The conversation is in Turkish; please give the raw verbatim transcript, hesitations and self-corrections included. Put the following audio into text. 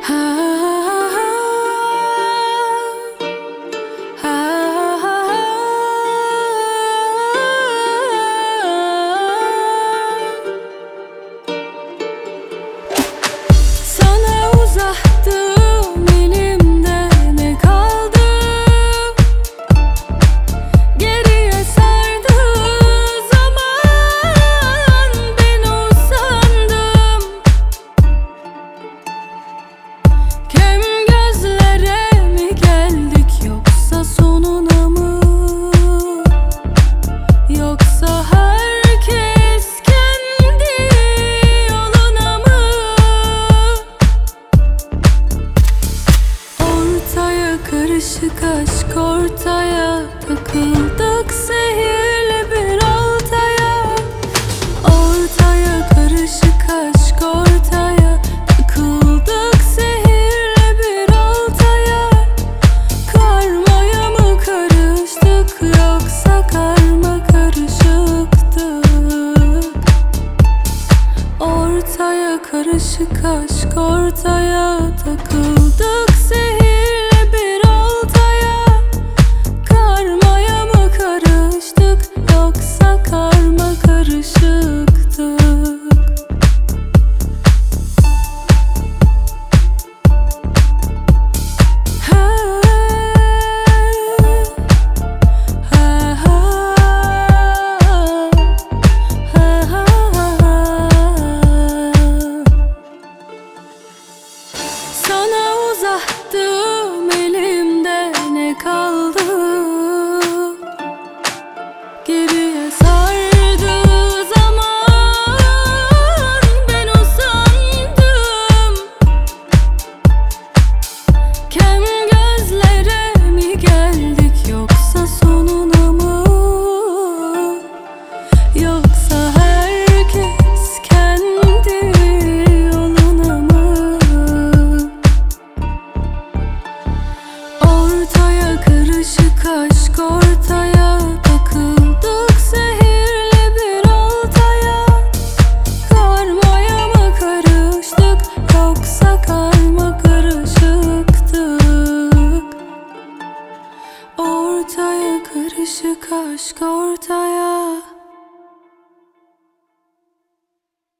Karışık aşk ortaya, takıldık sihirli bir oltaya. Ortaya karışık aşk ortaya, takıldık sihirli bir oltaya. Karmaya mı karıştık yoksa karma karışıktık? Ortaya karışık aşk ortaya, takıldık sihirli uzattım, elimde ne kaldı? Geriye sardı zaman, ben usandım. Kem gözlere mi geldik yoksa sonuna mı? Yoksa herkes kendi yoluna mı? Ortaya karışık aşk